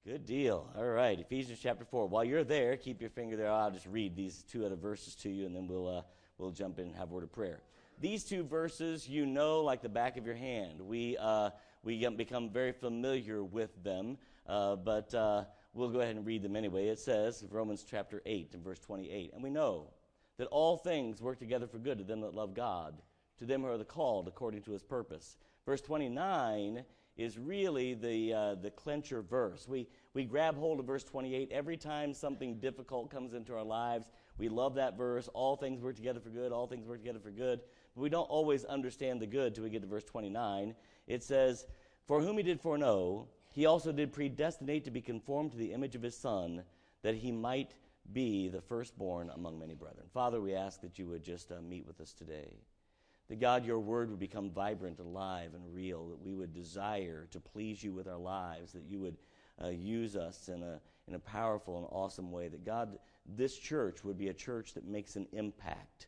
Good deal. All right, Ephesians chapter 4. While you're there, keep your finger there. I'll just read these two other verses to you, and then we'll jump in and have a word of prayer. These two verses, you know like the back of your hand. We become very familiar with them, but we'll go ahead and read them anyway. It says, Romans chapter 8 and verse 28, and we know that all things work together for good to them that love God, to them who are the called according to his purpose. Verse 29 is really the clincher verse. We grab hold of verse 28 every time something difficult comes into our lives. We love that verse. All things work together for good. All things work together for good. But we don't always understand the good till we get to verse 29. It says, for whom he did foreknow, he also did predestinate to be conformed to the image of his Son, that he might be the firstborn among many brethren. Father, we ask that you would just meet with us today. That God, your word would become vibrant, alive, and real, that we would desire to please you with our lives, that you would use us in a powerful and awesome way, that God, this church would be a church that makes an impact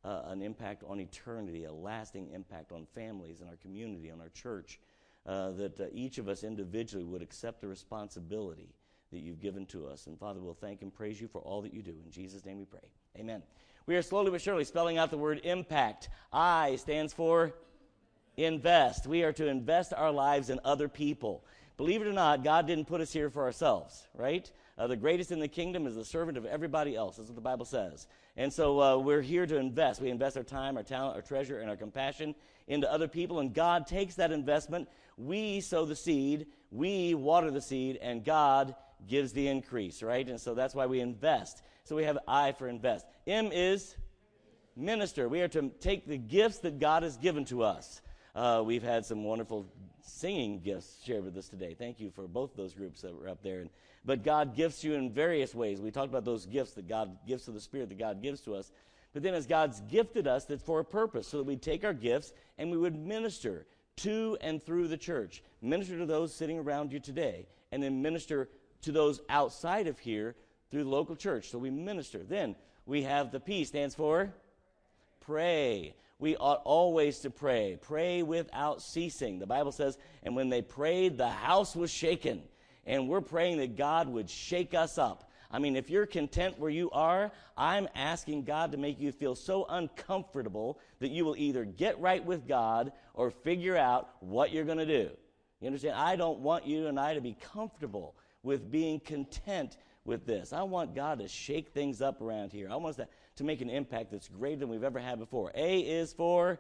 on eternity, a lasting impact on families, in our community, on our church, that each of us individually would accept the responsibility that you've given to us. And Father, we'll thank and praise you for all that you do. In Jesus' name we pray. Amen. We are slowly but surely spelling out the word impact. I stands for invest. We are to invest our lives in other people. Believe it or not, God didn't put us here for ourselves, right? The greatest in the kingdom is the servant of everybody else. That's what the Bible says. And so we're here to invest. We invest our time, our talent, our treasure, and our compassion into other people. And God takes that investment. We sow the seed. We water the seed. And God gives the increase, right? And so that's why we invest. So we have I for invest. M is minister. We are to take the gifts that God has given to us. We've had some wonderful singing gifts shared with us today. Thank you for both those groups that were up there. But God gifts you in various ways. We talked about those gifts that God gives to the Spirit that God gives to us. But then as God's gifted us, that's for a purpose, so that we take our gifts and we would minister to and through the church. Minister to those sitting around you today, and then minister to those outside of here through the local church. So we minister. Then we have the P, stands for pray. We ought always to pray. Pray without ceasing. The Bible says, and when they prayed, the house was shaken. And we're praying that God would shake us up. I mean, if you're content where you are, I'm asking God to make you feel so uncomfortable that you will either get right with God or figure out what you're going to do. You understand? I don't want you and I to be comfortable with being content with this. I want God to shake things up around here. I want us to make an impact that's greater than we've ever had before. A is for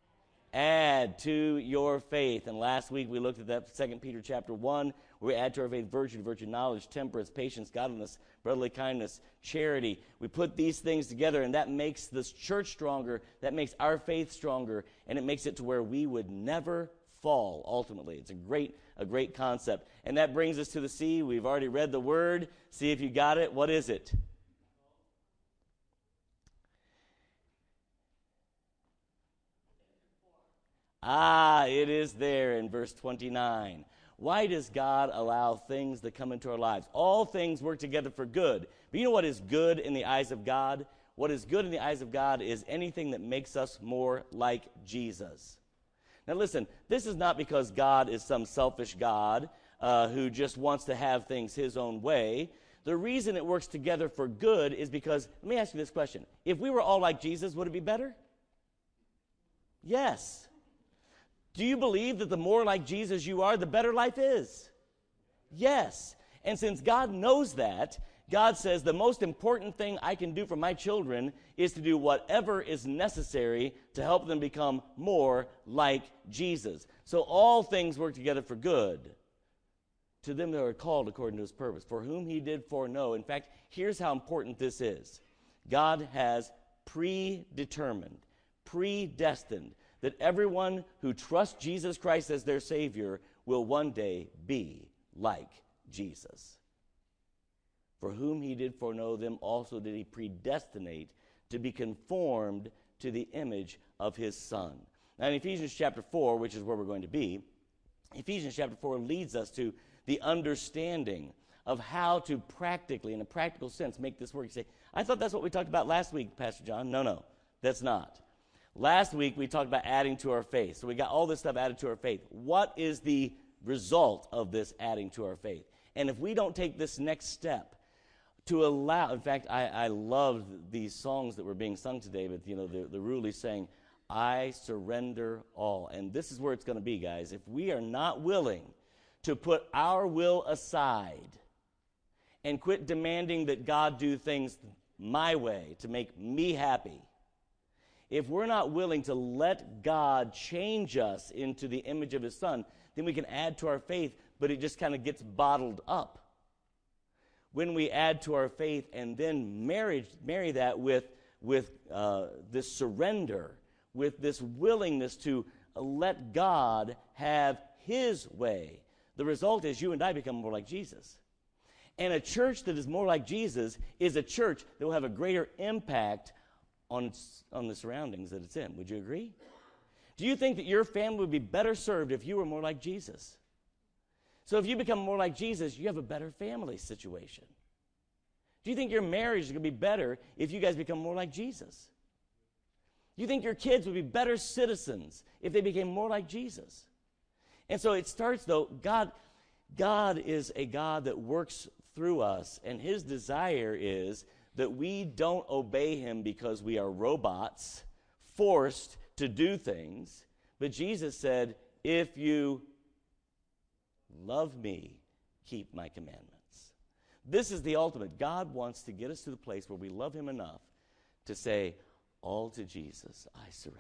add to your faith. And last week we looked at that 2 Peter chapter 1, where we add to our faith virtue knowledge, temperance, patience, godliness, brotherly kindness, charity. We put these things together, and that makes this church stronger. That makes our faith stronger, and it makes it to where we would never fall, ultimately. It's a great concept. And that brings us to the C. We've already read the word. See if you got it. What is it? It is there in verse 29. Why does God allow things that come into our lives? All things work together for good. But you know what is good in the eyes of God? What is good in the eyes of God is anything that makes us more like Jesus. Now listen, this is not because God is some selfish God who just wants to have things his own way. The reason it works together for good is because, let me ask you this question. If we were all like Jesus, would it be better? Yes. Do you believe that the more like Jesus you are, the better life is? Yes. And since God knows that, God says the most important thing I can do for my children is to do whatever is necessary to help them become more like Jesus. So all things work together for good to them that are called according to his purpose, for whom he did foreknow. In fact, here's how important this is. God has predetermined, predestined, that everyone who trusts Jesus Christ as their Savior will one day be like Jesus. For whom he did foreknow, them also did he predestinate to be conformed to the image of his Son. Now in Ephesians chapter 4, which is where we're going to be, Ephesians chapter 4 leads us to the understanding of how to practically, in a practical sense, make this work. You say, I thought that's what we talked about last week, Pastor John. No, that's not. Last week we talked about adding to our faith. So we got all this stuff added to our faith. What is the result of this adding to our faith? And if we don't take this next step to allow, in fact, I loved these songs that were being sung today, but, the Ruli saying, I surrender all. And this is where it's going to be, guys. If we are not willing to put our will aside and quit demanding that God do things my way to make me happy, if we're not willing to let God change us into the image of his Son, then we can add to our faith, but it just kind of gets bottled up. When we add to our faith and then marry that with this surrender, with this willingness to let God have his way, the result is you and I become more like Jesus. And a church that is more like Jesus is a church that will have a greater impact on the surroundings that it's in. Would you agree? Do you think that your family would be better served if you were more like Jesus? So if you become more like Jesus, you have a better family situation. Do you think your marriage is going to be better if you guys become more like Jesus? Do you think your kids would be better citizens if they became more like Jesus? And so it starts, though, God is a God that works through us, and his desire is that we don't obey him because we are robots forced to do things. But Jesus said, if you love me, keep my commandments. This is the ultimate. God wants to get us to the place where we love him enough to say, all to Jesus I surrender.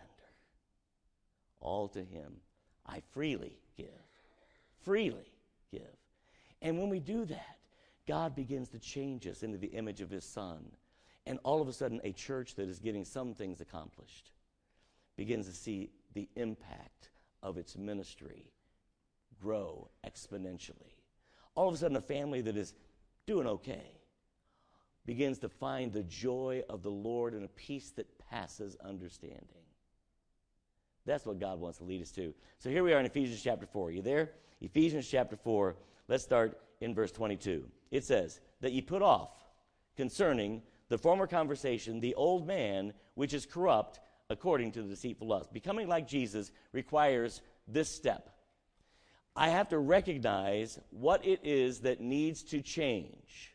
All to him I freely give. Freely give. And when we do that, God begins to change us into the image of his Son. And all of a sudden, a church that is getting some things accomplished begins to see the impact of its ministry grow exponentially. All of a sudden, a family that is doing okay begins to find the joy of the Lord and a peace that passes understanding. That's what God wants to lead us to. So here we are in Ephesians chapter 4. Are you there? Ephesians chapter 4. Let's start in verse 22. It says, that ye put off concerning the former conversation the old man, which is corrupt according to the deceitful lust. Becoming like Jesus requires this step. I have to recognize what it is that needs to change.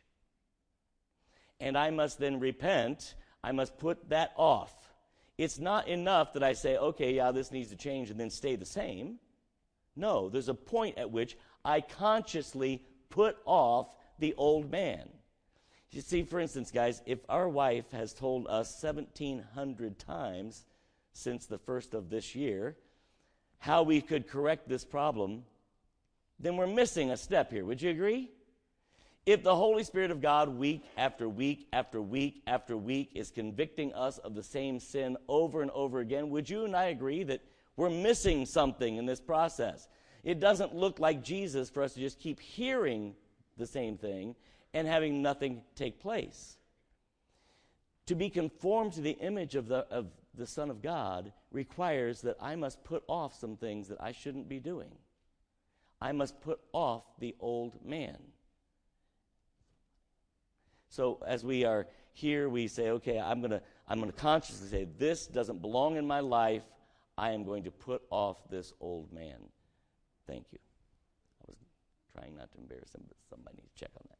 And I must then repent. I must put that off. It's not enough that I say, okay, yeah, this needs to change and then stay the same. No, there's a point at which I consciously put off the old man. You see, for instance, guys, if our wife has told us 1,700 times since the first of this year how we could correct this problem, then we're missing a step here. Would you agree? If the Holy Spirit of God week after week after week after week is convicting us of the same sin over and over again, would you and I agree that we're missing something in this process? It doesn't look like Jesus for us to just keep hearing the same thing and having nothing take place. To be conformed to the image of the Son of God requires that I must put off some things that I shouldn't be doing. I must put off the old man. So as we are here, we say, okay, I'm going to consciously say, this doesn't belong in my life. I am going to put off this old man. Thank you. I was trying not to embarrass him, but somebody needs to check on that.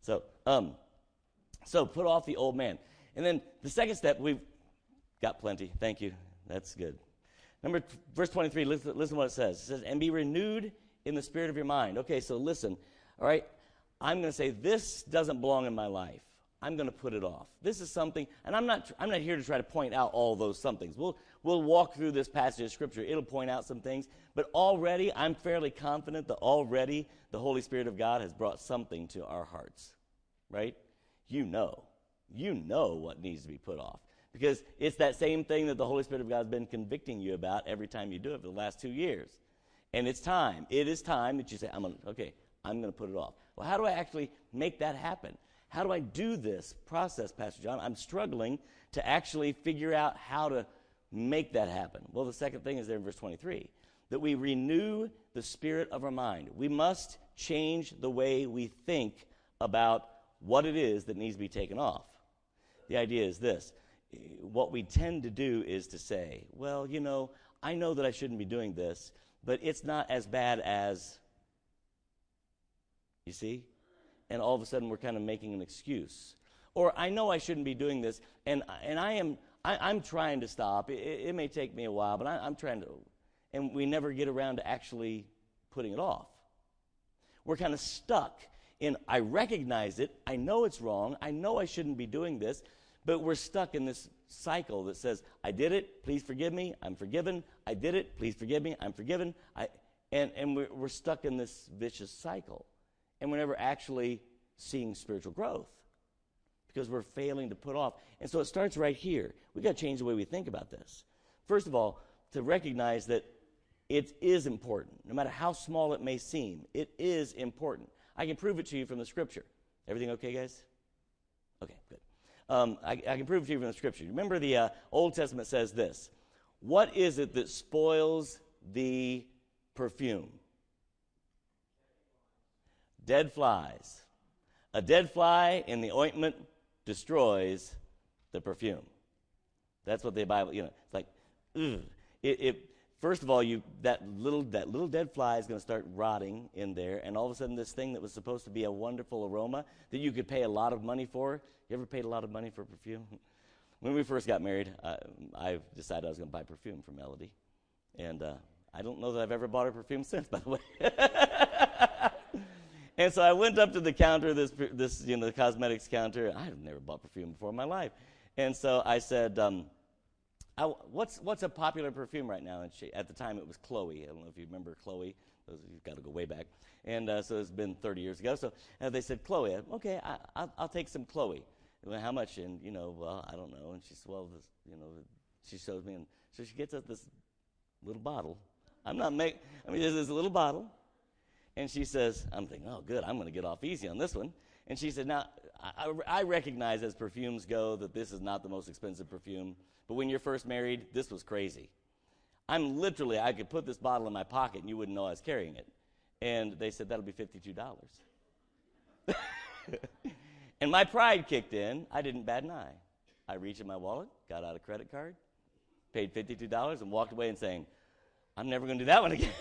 So put off the old man. And then the second step, we've got plenty. Thank you. That's good. Verse 23, listen to what it says. It says, and be renewed in the spirit of your mind. Okay, so listen. All right, I'm going to say, this doesn't belong in my life. I'm going to put it off. This is something, and I'm not here to try to point out all those somethings. We'll walk through this passage of Scripture. It'll point out some things. But already, I'm fairly confident that already the Holy Spirit of God has brought something to our hearts. Right? You know what needs to be put off. Because it's that same thing that the Holy Spirit of God has been convicting you about every time you do it for the last 2 years. And it's time. It is time that you say, I'm going to put it off. Well, how do I actually make that happen? How do I do this process, Pastor John? I'm struggling to actually figure out how to make that happen. Well, the second thing is there in verse 23, that we renew the spirit of our mind. We must change the way we think about what it is that needs to be taken off. The idea is this. What we tend to do is to say, well, I know that I shouldn't be doing this, but it's not as bad as, you see? and all of a sudden we're kind of making an excuse. Or I know I shouldn't be doing this, and I'm trying to stop. It may take me a while, but I'm trying to, and we never get around to actually putting it off. We're kind of stuck in, I recognize it, I know it's wrong, I know I shouldn't be doing this, but we're stuck in this cycle that says, I did it, please forgive me, I'm forgiven. I did it, please forgive me, I'm forgiven. And we're stuck in this vicious cycle. And we're never actually seeing spiritual growth because we're failing to put off. And so it starts right here. We've got to change the way we think about this. First of all, to recognize that it is important. No matter how small it may seem, it is important. I can prove it to you from the Scripture. Everything okay, guys? Okay, good. I can prove it to you from the Scripture. Remember the Old Testament says this. What is it that spoils the perfume? Dead flies. A dead fly in the ointment destroys the perfume. That's what the Bible, it's like, ugh. First of all, that little dead fly is going to start rotting in there, and all of a sudden this thing that was supposed to be a wonderful aroma that you could pay a lot of money for. You ever paid a lot of money for perfume? When we first got married, I decided I was going to buy perfume for Melody, and I don't know that I've ever bought her perfume since, by the way. And so I went up to the counter, the cosmetics counter. I've never bought perfume before in my life, and so I said, what's a popular perfume right now? And at the time it was Chloe. I don't know if you remember Chloe. You've got to go way back. And so it's been 30 years ago. So they said, Chloe. Okay, I'll take some Chloe. Well, how much? And, well, I don't know. And she said, well, she shows me. And so she gets us this little bottle. There's this little bottle. And she says, I'm thinking, oh, good, I'm going to get off easy on this one. And she said, now, I recognize as perfumes go that this is not the most expensive perfume. But when you're first married, this was crazy. I could put this bottle in my pocket and you wouldn't know I was carrying it. And they said, that'll be $52. And my pride kicked in. I didn't bat an eye. I reached in my wallet, got out a credit card, paid $52, and walked away and saying, I'm never going to do that one again.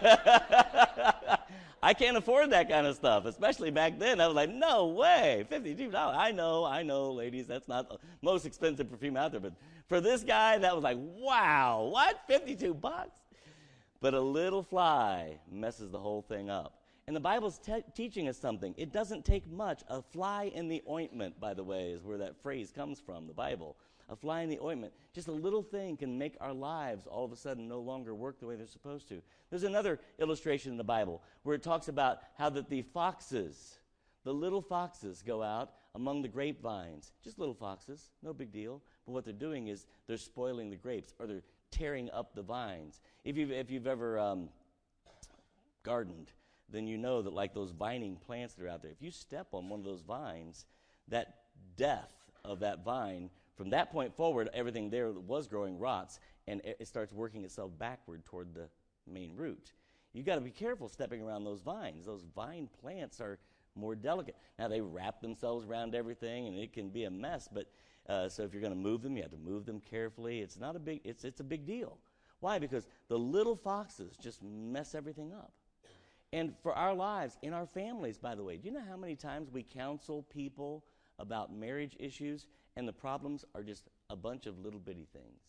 I can't afford that kind of stuff, especially back then. I was like, no way, $52. I know, ladies, that's not the most expensive perfume out there. But for this guy, that was like, wow, what, $52? But a little fly messes the whole thing up. And the Bible's teaching us something. It doesn't take much. A fly in the ointment, by the way, is where that phrase comes from, the Bible. A fly in the ointment. Just a little thing can make our lives all of a sudden no longer work the way they're supposed to. There's another illustration in the Bible where it talks about how that the little foxes go out among the grapevines. Just little foxes, no big deal. But what they're doing is they're spoiling the grapes, or they're tearing up the vines. If you've ever gardened, then you know that like those vining plants that are out there, if you step on one of those vines, that death of that vine, from that point forward, everything there that was growing rots, and it starts working itself backward toward the main root. You've got to be careful stepping around those vines. Those vine plants are more delicate. Now, they wrap themselves around everything, and it can be a mess, but so if you're going to move them, you have to move them carefully. It's a big deal. Why? Because the little foxes just mess everything up. And for our lives, in our families, by the way, do you know how many times we counsel people about marriage issues, and the problems are just a bunch of little bitty things?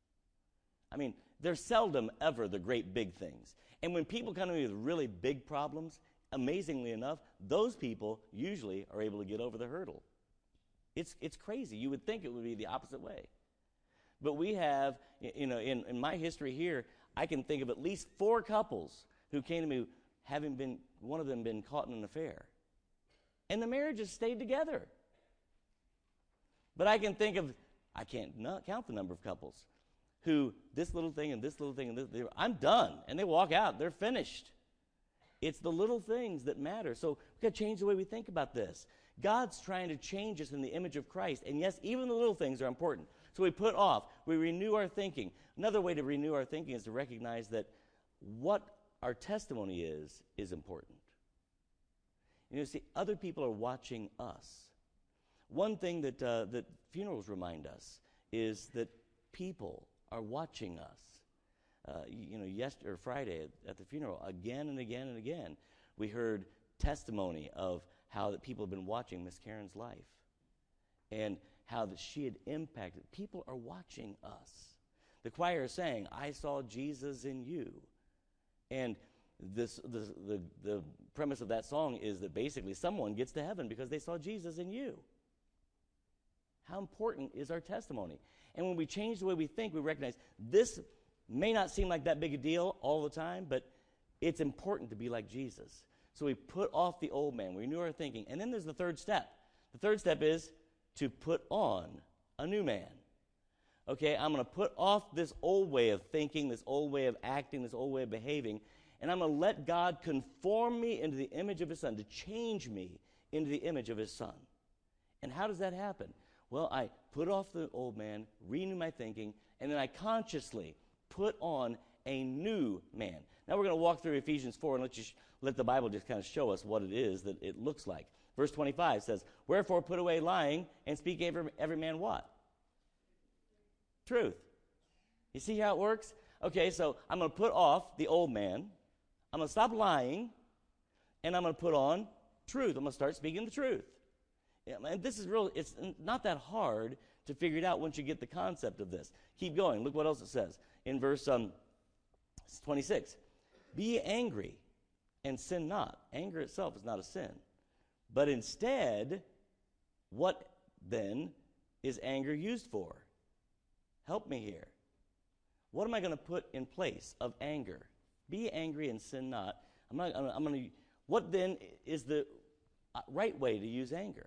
I mean, they're seldom ever the great big things. And when people come to me with really big problems, amazingly enough, those people usually are able to get over the hurdle. It's crazy. You would think it would be the opposite way. But we have, in my history here, I can think of at least 4 couples who came to me having one of them been caught in an affair. And the marriages stayed together. But I can't count the number of couples who this little thing and this little thing and this, I'm done. And they walk out. They're finished. It's the little things that matter. So we've got to change the way we think about this. God's trying to change us in the image of Christ. And yes, even the little things are important. So we renew our thinking. Another way to renew our thinking is to recognize that what our testimony is important. See, other people are watching us. One thing that funerals remind us is that people are watching us. Yesterday or Friday at the funeral, again and again and again, we heard testimony of how that people have been watching Miss Karen's life and how that she had impacted. People are watching us. The choir is saying, I saw Jesus in you. And the premise of that song is that basically someone gets to heaven because they saw Jesus in you. How important is our testimony? And when we change the way we think, we recognize this may not seem like that big a deal all the time, but it's important to be like Jesus. So we put off the old man, we renew our thinking, and then there's the third step. The third step is to put on a new man. Okay, I'm going to put off this old way of thinking, this old way of acting, this old way of behaving, and I'm going to let God conform me into the image of his Son, to change me into the image of his Son. And how does that happen? Well, I put off the old man, renew my thinking, and then I consciously put on a new man. Now we're going to walk through Ephesians 4 and let the Bible just kind of show us what it is that it looks like. Verse 25 says, wherefore put away lying and speak every man what? Truth. You see how it works? Okay, so I'm going to put off the old man, I'm going to stop lying, and I'm going to put on truth. I'm going to start speaking the truth. And this is it's not that hard to figure it out once you get the concept of this. Keep going. Look what else it says in verse 26. Be ye angry and sin not. Anger itself is not a sin. But instead, what then is anger used for? Help me here. What am I going to put in place of anger? Be angry and sin not. What then is the right way to use anger?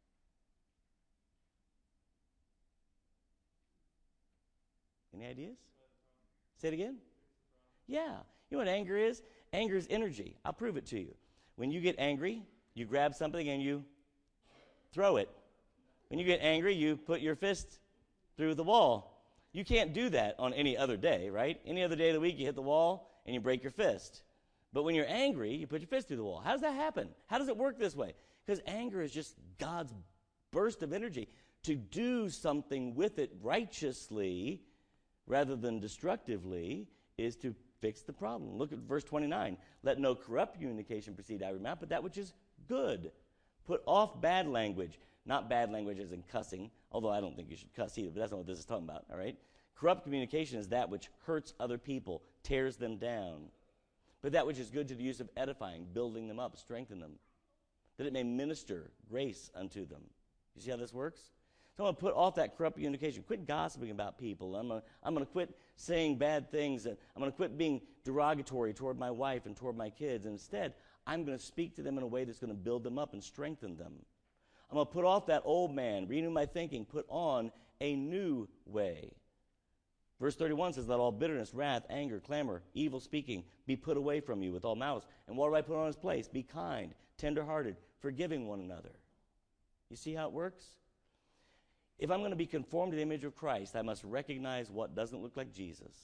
Any ideas? Say it again. Yeah. You know what anger is? Anger is energy. I'll prove it to you. When you get angry, you grab something and you throw it. When you get angry, you put your fist through the wall. You can't do that on any other day, right? Any other day of the week, you hit the wall and you break your fist. But when you're angry, you put your fist through the wall. How does that happen? How does it work this way? Because anger is just God's burst of energy. To do something with it righteously rather than destructively is to fix the problem. Look at verse 29. Let no corrupt communication proceed out of your mouth, but that which is good. Put off bad language. Not bad language as in cussing, although I don't think you should cuss either, but that's not what this is talking about, all right? Corrupt communication is that which hurts other people, tears them down. But that which is good to the use of edifying, building them up, strengthen them, that it may minister grace unto them. You see how this works? So I'm going to put off that corrupt communication. Quit gossiping about people. I'm going to quit saying bad things. And I'm going to quit being derogatory toward my wife and toward my kids. And instead, I'm going to speak to them in a way that's going to build them up and strengthen them. I'm going to put off that old man, renew my thinking, put on a new way. Verse 31 says, let all bitterness, wrath, anger, clamor, evil speaking be put away from you with all malice. And what do I put on its place? Be kind, tenderhearted, forgiving one another. You see how it works? If I'm going to be conformed to the image of Christ, I must recognize what doesn't look like Jesus,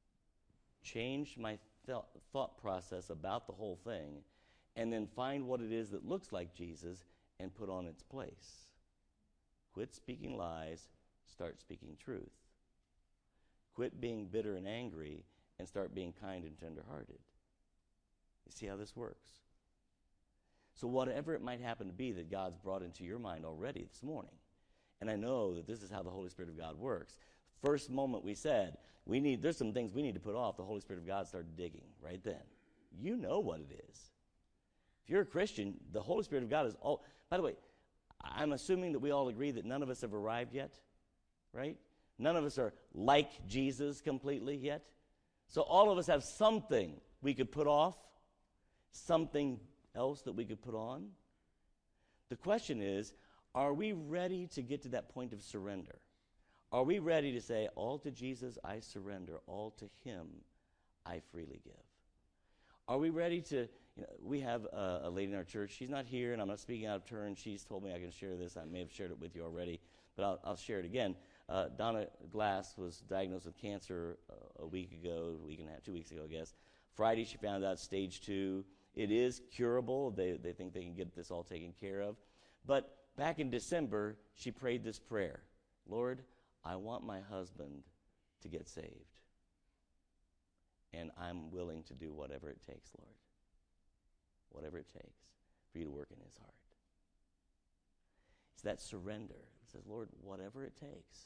change my thought process about the whole thing, and then find what it is that looks like Jesus and put on its place. Quit speaking lies, start speaking truth. Quit being bitter and angry and start being kind and tenderhearted. You see how this works? So whatever it might happen to be that God's brought into your mind already this morning, and I know that this is how the Holy Spirit of God works. First moment we said, there's some things we need to put off. The Holy Spirit of God started digging right then. You know what it is. If you're a Christian, the Holy Spirit of God is all. By the way, I'm assuming that we all agree that none of us have arrived yet, right? None of us are like Jesus completely yet. So all of us have something we could put off, something else that we could put on. The question is, are we ready to get to that point of surrender? Are we ready to say, all to Jesus I surrender, all to him I freely give? Are we ready to, we have a lady in our church, she's not here and I'm not speaking out of turn, she's told me I can share this, I may have shared it with you already, but I'll share it again. Donna Glass was diagnosed with cancer a week ago, 2 weeks ago I guess. Friday she found out stage 2. It is curable, they think they can get this all taken care of. But back in December, she prayed this prayer. Lord, I want my husband to get saved. And I'm willing to do whatever it takes, Lord. Whatever it takes for you to work in his heart. that surrender. It says, Lord, whatever it takes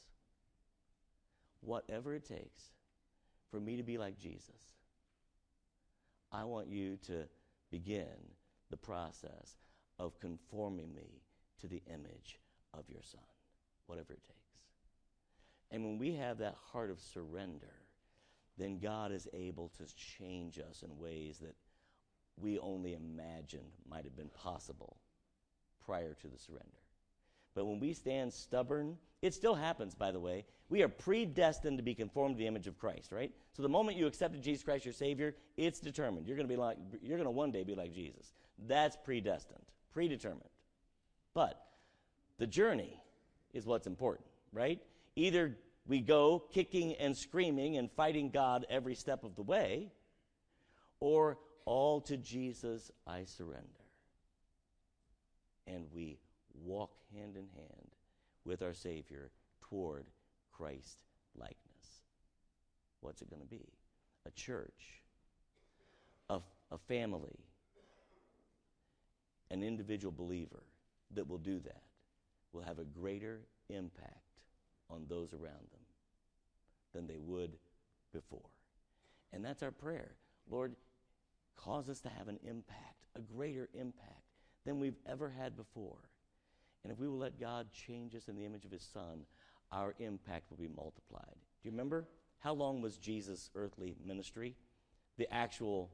for me to be like Jesus, I want you to begin the process of conforming me to the image of your Son, whatever it takes. And when we have that heart of surrender, then God is able to change us in ways that we only imagined might have been possible prior to the surrender. But when we stand stubborn, it still happens, by the way. We are predestined to be conformed to the image of Christ, right? So the moment you accepted Jesus Christ, your Savior, it's determined. You're going to one day be like Jesus. That's predestined, predetermined. But the journey is what's important, right? Either we go kicking and screaming and fighting God every step of the way, or all to Jesus I surrender. And we walk hand in hand with our Savior toward Christ likeness. What's it going to be? A church, a family, an individual believer that will do that will have a greater impact on those around them than they would before. And that's our prayer. Lord, cause us to have an impact, a greater impact than we've ever had before. And if we will let God change us in the image of his Son, our impact will be multiplied. Do you remember how long was Jesus' earthly ministry? The actual,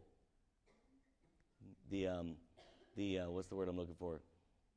what's the word I'm looking for?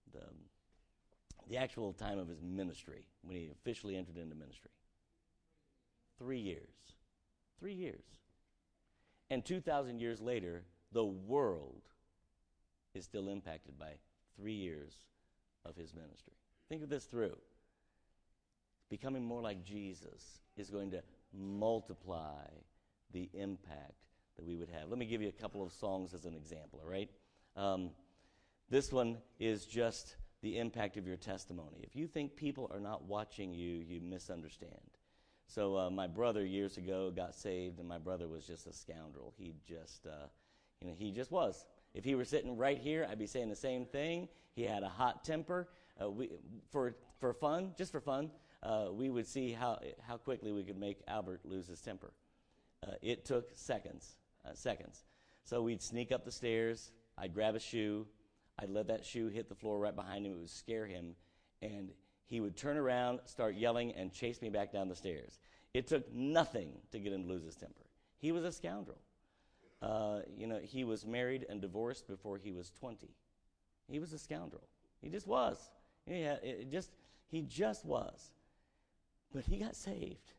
The actual time of his ministry, when he officially entered into ministry. 3 years. 3 years. And 2,000 years later, the world is still impacted by 3 years of his ministry. Think of this through. Becoming more like Jesus is going to multiply the impact that we would have. Let me give you a couple of songs as an example, all right? This one is just the impact of your testimony. If you think people are not watching you, you misunderstand. So my brother years ago got saved, and my brother was just a scoundrel. He just was. If he were sitting right here, I'd be saying the same thing. He had a hot temper. For fun, we would see how quickly we could make Albert lose his temper. It took seconds. So we'd sneak up the stairs. I'd grab a shoe. I'd let that shoe hit the floor right behind him. It would scare him. And he would turn around, start yelling, and chase me back down the stairs. It took nothing to get him to lose his temper. He was a scoundrel. He was married and divorced before he was 20. He was a scoundrel. He just was. He just was. But he got saved.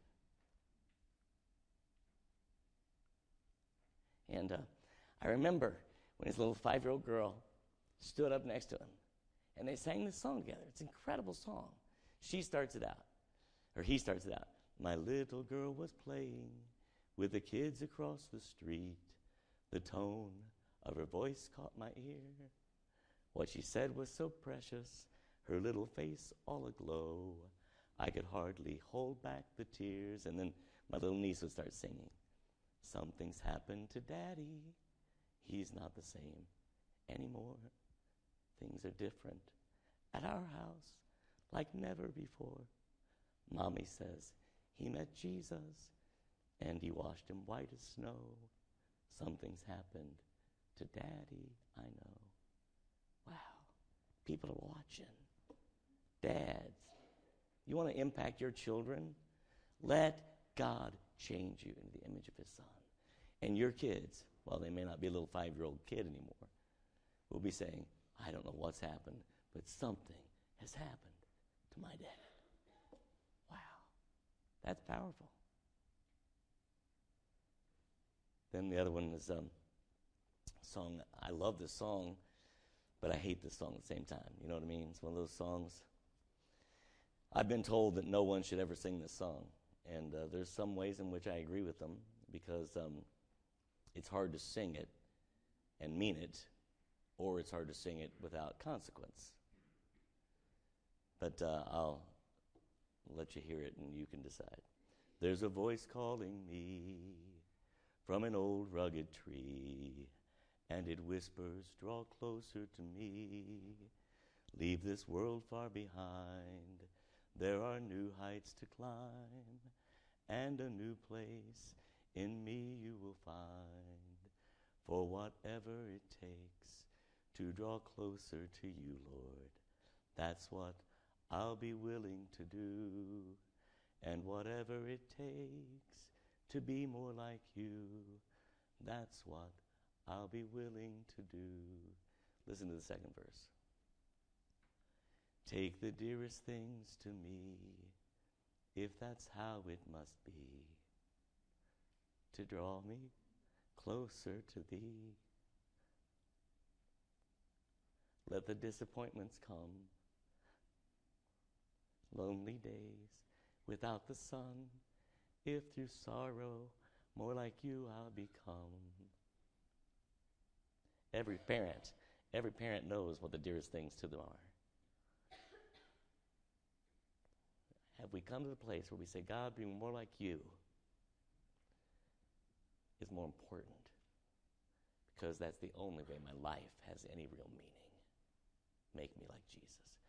And I remember when his little 5-year-old girl stood up next to him, and they sang this song together. It's an incredible song. He starts it out. My little girl was playing with the kids across the street. The tone of her voice caught my ear. What she said was so precious, her little face all aglow. I could hardly hold back the tears. And then my little niece would start singing. Something's happened to Daddy. He's not the same anymore. Things are different at our house like never before. Mommy says he met Jesus and he washed him white as snow. Something's happened to Daddy, I know. Wow. People are watching. Dads, you want to impact your children? Let God change you into the image of his Son. And your kids, well, they may not be a little 5-year-old kid anymore, will be saying, I don't know what's happened, but something has happened to my dad. Wow. That's powerful. Then the other one is song. I love this song, but I hate this song at the same time. You know what I mean? It's one of those songs. I've been told that no one should ever sing this song. And there's some ways in which I agree with them, because it's hard to sing it and mean it, or it's hard to sing it without consequence. But I'll let you hear it and you can decide. There's a voice calling me from an old rugged tree, and it whispers, draw closer to me. Leave this world far behind. There are new heights to climb, and a new place in me you will find. For whatever it takes to draw closer to you, Lord, that's what I'll be willing to do. And whatever it takes to be more like you, that's what I'll be willing to do. Listen to the second verse. Take the dearest things to me, if that's how it must be, to draw me closer to thee. Let the disappointments come, lonely days without the sun, if through sorrow more like you I'll become. Every parent knows what the dearest things to them are. Have we come to the place where we say, God, being more like you is more important, because that's the only way my life has any real meaning. Make me like Jesus.